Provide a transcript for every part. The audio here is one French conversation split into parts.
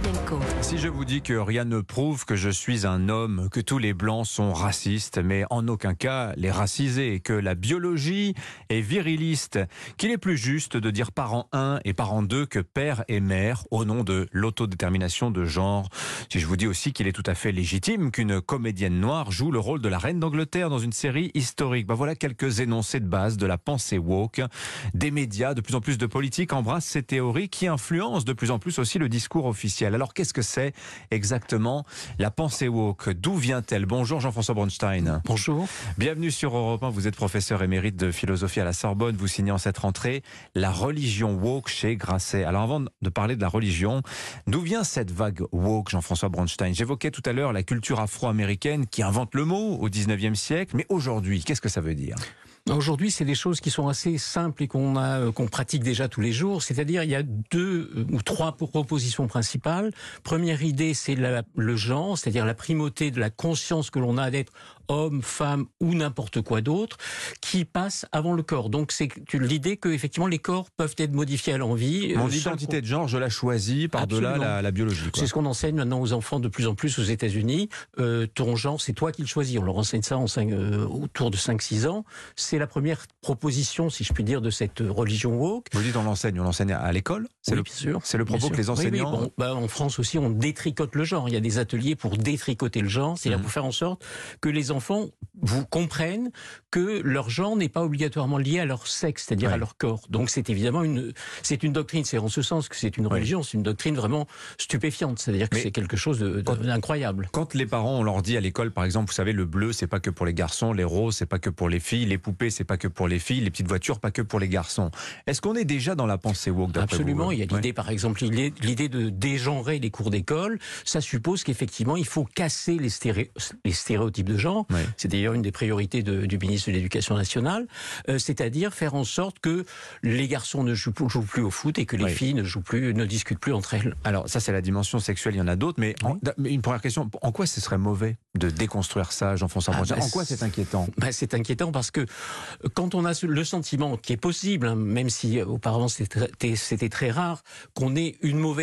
Bianco. Si je vous dis que rien ne prouve que je suis un homme, que tous les blancs sont racistes, mais en aucun cas les racisés, que la biologie est viriliste, qu'il est plus juste de dire parent 1 et parent 2 que père et mère au nom de l'autodétermination de genre. Si je vous dis aussi qu'il est tout à fait légitime qu'une comédienne noire joue le rôle de la reine d'Angleterre dans une série historique. Voilà quelques énoncés de base de la pensée woke. Des médias, de plus en plus de politiques embrassent ces théories qui influencent de plus en plus aussi le discours officiel. Alors qu'est-ce que c'est exactement la pensée woke? D'où vient-elle? Bonjour Jean-François Bronstein. Bonjour. Bienvenue sur Europe 1. Vous êtes professeur émérite de philosophie à la Sorbonne. Vous signez en cette rentrée La religion woke chez Grasset. Alors avant de parler de la religion, d'où vient cette vague woke, Jean-François Bronstein? J'évoquais tout à l'heure la culture afro-américaine qui invente le mot au 19e siècle. Mais aujourd'hui, qu'est-ce que ça veut dire? Aujourd'hui, c'est des choses qui sont assez simples et qu'on pratique déjà tous les jours. C'est-à-dire, il y a 2 ou 3 propositions principales. Première idée, c'est le genre, c'est-à-dire la primauté de la conscience que l'on a d'être homme, femme ou n'importe quoi d'autre, qui passe avant le corps. Donc, c'est l'idée que effectivement les corps peuvent être modifiés à l'envie. Mon identité de genre, je la choisis par-delà la biologie. C'est ce qu'on enseigne maintenant aux enfants de plus en plus aux États-Unis. Ton genre, c'est toi qui le choisis. On leur enseigne ça autour de 5-6 ans. C'est la première proposition, si je puis dire, de cette religion woke. Vous dites on l'enseigne à l'école? Oui, bien sûr. C'est le propos que les enseignants... Oui, oui. En France aussi, on détricote le genre. Il y a des ateliers pour détricoter le genre, c'est-à-dire pour faire en sorte que les enfants vous comprennent que leur genre n'est pas obligatoirement lié à leur sexe, c'est-à-dire à leur corps. Donc c'est évidemment une doctrine, c'est en ce sens que c'est une religion, c'est une doctrine vraiment stupéfiante, c'est-à-dire que c'est quelque chose d'incroyable. Quand les parents, on leur dit à l'école, par exemple, vous savez, le bleu, c'est pas que pour les garçons, les roses, c'est pas que pour les filles, les poupées, c'est pas que pour les filles, les petites voitures, pas que pour les garçons. Est-ce qu'on est déjà dans la pensée woke d'après vous? Absolument, il y a l'idée, par exemple, l'idée de dégenrer les cours d'école. Ça suppose qu'effectivement, il faut casser les stéréotypes de genre. C'est d'ailleurs une des priorités du ministre de l'Éducation nationale. C'est-à-dire faire en sorte que les garçons ne jouent plus au foot et que les filles ne discutent plus entre elles. Alors ça, c'est la dimension sexuelle, il y en a d'autres, mais une première question, en quoi ce serait mauvais de déconstruire ça, Jean-François Bronstein? En quoi c'est inquiétant? C'est inquiétant parce que quand on a le sentiment qui est possible, même si auparavant c'était très rare, qu'on ait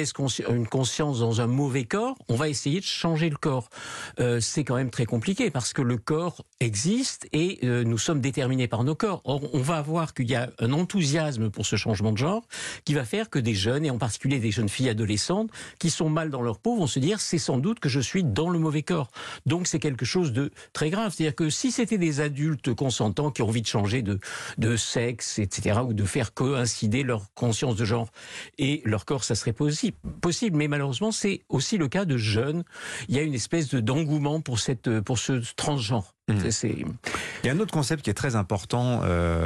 une conscience dans un mauvais corps, on va essayer de changer le corps. C'est quand même très compliqué parce que le corps existe et nous sommes déterminés par nos corps. Or, on va voir qu'il y a un enthousiasme pour ce changement de genre qui va faire que des jeunes, et en particulier des jeunes filles adolescentes, qui sont mal dans leur peau, vont se dire c'est sans doute que je suis dans le mauvais corps. Donc c'est quelque chose de très grave. C'est-à-dire que si c'était des adultes consentants qui ont envie de changer de sexe, etc., ou de faire coïncider leur conscience de genre et leur corps, ça serait possible. Mais malheureusement, c'est aussi le cas de jeunes. Il y a une espèce d'engouement pour ce transgenre. Il y a un autre concept qui est très important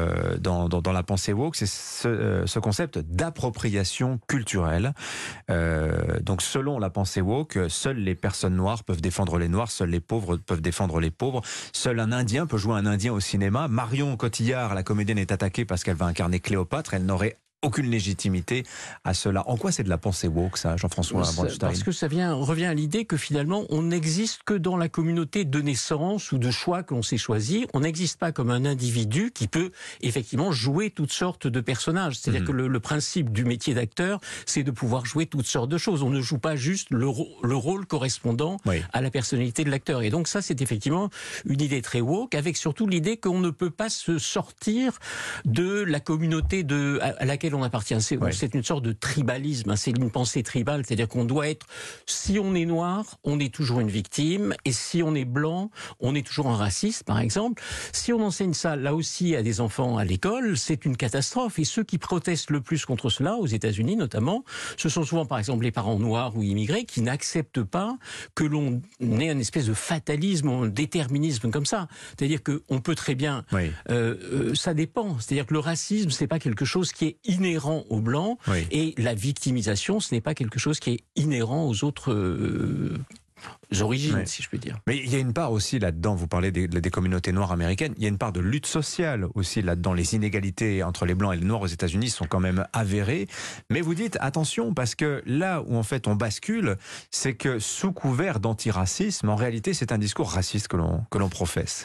dans la pensée woke, c'est ce concept d'appropriation culturelle. Donc selon la pensée woke, seules les personnes noires peuvent défendre les noirs, seuls les pauvres peuvent défendre les pauvres, seul un Indien peut jouer un Indien au cinéma. Marion Cotillard, la comédienne, est attaquée parce qu'elle va incarner Cléopâtre, elle n'aurait aucune légitimité à cela. En quoi c'est de la pensée woke, ça, Jean-François Bronstein? Parce que ça revient à l'idée que finalement, on n'existe que dans la communauté de naissance ou de choix que l'on s'est choisi. On n'existe pas comme un individu qui peut effectivement jouer toutes sortes de personnages. C'est-à-dire que le principe du métier d'acteur, c'est de pouvoir jouer toutes sortes de choses. On ne joue pas juste le rôle correspondant à la personnalité de l'acteur. Et donc ça, c'est effectivement une idée très woke, avec surtout l'idée qu'on ne peut pas se sortir de la communauté à laquelle on appartient. C'est une sorte de tribalisme, c'est une pensée tribale, c'est-à-dire qu'on doit être, si on est noir, on est toujours une victime, et si on est blanc, on est toujours un raciste, par exemple. Si on enseigne ça, là aussi, à des enfants à l'école, c'est une catastrophe, et ceux qui protestent le plus contre cela, aux États-Unis notamment, ce sont souvent, par exemple, les parents noirs ou immigrés qui n'acceptent pas que l'on ait une espèce de fatalisme, un déterminisme comme ça. C'est-à-dire qu'on peut très bien... ça dépend. C'est-à-dire que le racisme, c'est pas quelque chose qui est inhérent aux Blancs, et la victimisation, ce n'est pas quelque chose qui est inhérent aux autres origines, si je peux dire. Mais il y a une part aussi là-dedans, vous parlez des communautés noires américaines, il y a une part de lutte sociale aussi là-dedans. Les inégalités entre les Blancs et les Noirs aux États-Unis sont quand même avérées. Mais vous dites, attention, parce que là où en fait on bascule, c'est que sous couvert d'antiracisme, en réalité c'est un discours raciste que l'on professe.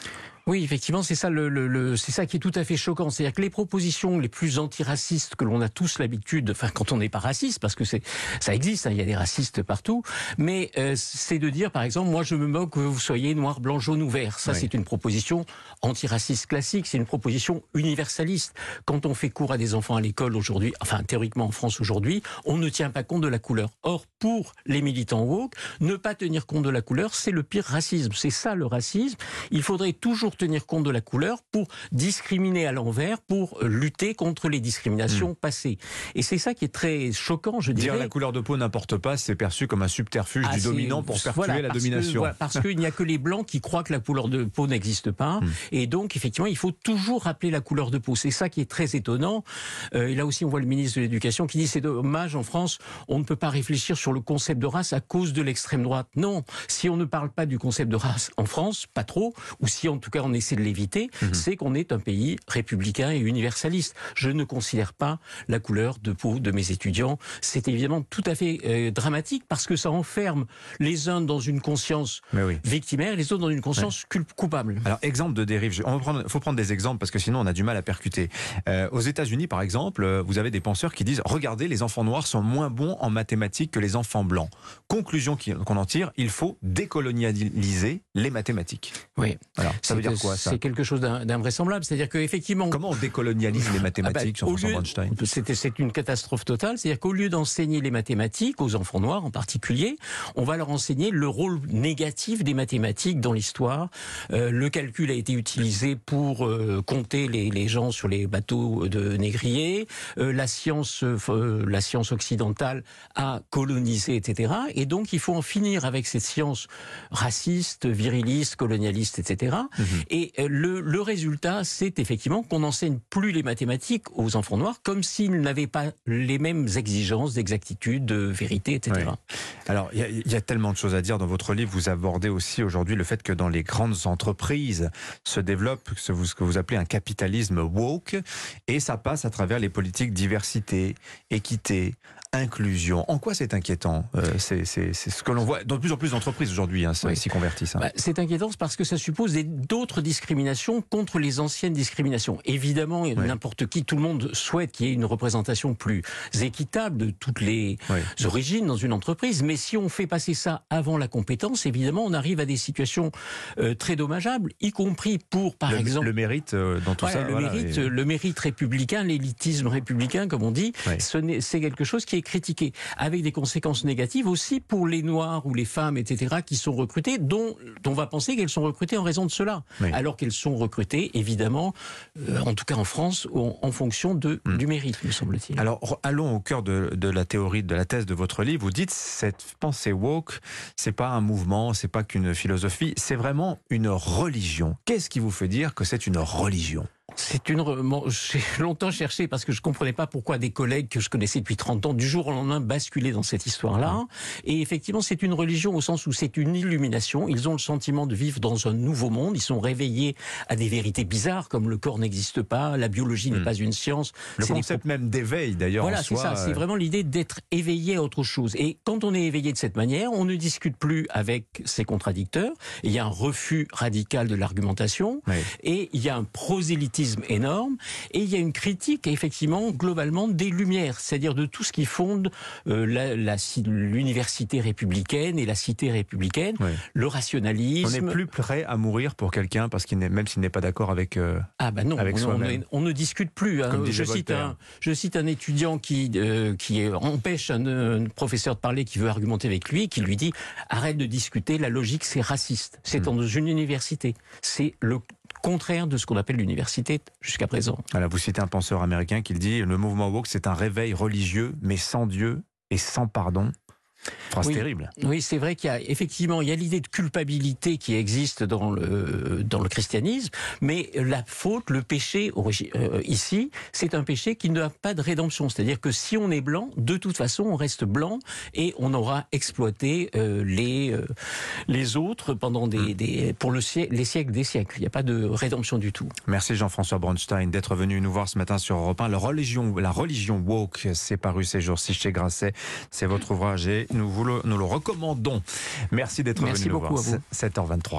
Oui, effectivement, c'est ça c'est ça qui est tout à fait choquant. C'est-à-dire que les propositions les plus antiracistes que l'on a tous l'habitude, enfin quand on n'est pas raciste, parce que ça existe, hein, il y a des racistes partout, mais c'est de dire, par exemple, moi je me moque que vous soyez noir, blanc, jaune ou vert. Ça, c'est une proposition antiraciste classique, c'est une proposition universaliste. Quand on fait cours à des enfants à l'école aujourd'hui, enfin théoriquement en France aujourd'hui, on ne tient pas compte de la couleur. Or, pour les militants woke, ne pas tenir compte de la couleur, c'est le pire racisme. C'est ça le racisme. Il faudrait toujours tenir compte de la couleur pour discriminer à l'envers, pour lutter contre les discriminations passées. Et c'est ça qui est très choquant, je dirais. Dire la couleur de peau n'importe pas, c'est perçu comme un subterfuge du dominant pour perpétuer la domination. Parce qu'il n'y a que les blancs qui croient que la couleur de peau n'existe pas. Et donc, effectivement, il faut toujours rappeler la couleur de peau. C'est ça qui est très étonnant. Et là aussi, on voit le ministre de l'Éducation qui dit c'est dommage, en France, on ne peut pas réfléchir sur le concept de race à cause de l'extrême droite. Non, si on ne parle pas du concept de race en France, pas trop, ou si en tout cas on essaie de l'éviter, c'est qu'on est un pays républicain et universaliste. Je ne considère pas la couleur de peau de mes étudiants. C'est évidemment tout à fait dramatique parce que ça enferme les uns dans une conscience victimaire et les autres dans une conscience coupable. Alors, exemple de dérive, il faut prendre des exemples parce que sinon on a du mal à percuter. Aux États-Unis, par exemple, vous avez des penseurs qui disent « Regardez, les enfants noirs sont moins bons en mathématiques que les enfants blancs ». Conclusion qu'on en tire, il faut décolonialiser les mathématiques. Oui. Alors, ça veut dire quoi, ça ? C'est quelque chose d'invraisemblable. C'est-à-dire qu'effectivement... Comment on décolonialise les mathématiques, Jean-François Bronstein ? C'est une catastrophe totale. C'est-à-dire qu'au lieu d'enseigner les mathématiques, aux enfants noirs en particulier, on va leur enseigner le rôle négatif des mathématiques dans l'histoire. Le calcul a été utilisé pour compter les gens sur les bateaux de négriers. La science occidentale a colonisé, etc. Et donc, il faut en finir avec cette science raciste, viriliste, colonialiste, etc. Et le résultat, c'est effectivement qu'on n'enseigne plus les mathématiques aux enfants noirs comme s'ils n'avaient pas les mêmes exigences d'exactitude, de vérité, etc. Oui. Alors, il y a tellement de choses à dire dans votre livre. Vous abordez aussi aujourd'hui le fait que dans les grandes entreprises se développe ce que vous appelez un capitalisme woke, et ça passe à travers les politiques diversité, équité, inclusion. En quoi c'est inquiétant ? C'est ce que l'on voit dans de plus en plus d'entreprises aujourd'hui s'y convertissent. C'est inquiétant parce que ça suppose d'autres discriminations contre les anciennes discriminations. Évidemment, n'importe qui, tout le monde souhaite qu'il y ait une représentation plus équitable de toutes les origines dans une entreprise, mais si on fait passer ça avant la compétence, évidemment, on arrive à des situations très dommageables, y compris pour, par exemple... Le mérite dans tout ça. Le mérite républicain, l'élitisme républicain, comme on dit, c'est quelque chose qui est critiqué, avec des conséquences négatives aussi pour les Noirs ou les femmes, etc., qui sont recrutées, dont on va penser qu'elles sont recrutées en raison de cela, alors qu'elles sont recrutées, évidemment, en tout cas en France, en fonction du mérite, me semble-t-il. Alors, allons au cœur de la théorie, de la thèse de votre livre. Vous dites, cette pensée woke, c'est pas un mouvement, c'est pas qu'une philosophie, c'est vraiment une religion. Qu'est-ce qui vous fait dire que c'est une religion ? J'ai longtemps cherché parce que je comprenais pas pourquoi des collègues que je connaissais depuis 30 ans, du jour au lendemain, basculaient dans cette histoire-là. Et effectivement, c'est une religion au sens où c'est une illumination. Ils ont le sentiment de vivre dans un nouveau monde. Ils sont réveillés à des vérités bizarres, comme le corps n'existe pas, la biologie n'est pas une science. Le concept même d'éveil, d'ailleurs, voilà, c'est ça. C'est vraiment l'idée d'être éveillé à autre chose. Et quand on est éveillé de cette manière, on ne discute plus avec ses contradicteurs. Il y a un refus radical de l'argumentation. Et il y a un prosélytisme énorme, et il y a une critique effectivement globalement des Lumières, c'est-à-dire de tout ce qui fonde l'université républicaine et la cité républicaine, le rationalisme. On n'est plus prêt à mourir pour quelqu'un parce même s'il n'est pas d'accord avec avec soi-même. On ne discute plus. Je cite un étudiant qui empêche un professeur de parler, qui veut argumenter avec lui, qui lui dit « Arrête de discuter, la logique c'est raciste ». C'est dans une université. C'est le contraire de ce qu'on appelle l'université jusqu'à présent. Voilà, vous citez un penseur américain qui dit « Le mouvement woke, c'est un réveil religieux, mais sans Dieu et sans pardon ». Phrase terrible. Oui, c'est vrai qu'il y a effectivement l'idée de culpabilité qui existe dans le christianisme, mais la faute, le péché ici, c'est un péché qui n'a pas de rédemption. C'est-à-dire que si on est blanc, de toute façon, on reste blanc et on aura exploité les autres pendant les siècles des siècles. Il n'y a pas de rédemption du tout. Merci Jean-François Bronstein d'être venu nous voir ce matin sur Europe 1. La religion woke, c'est paru ces jours-ci chez Grasset. C'est votre ouvrage et nous le recommandons. Merci d'être venu nous voir. 7h23.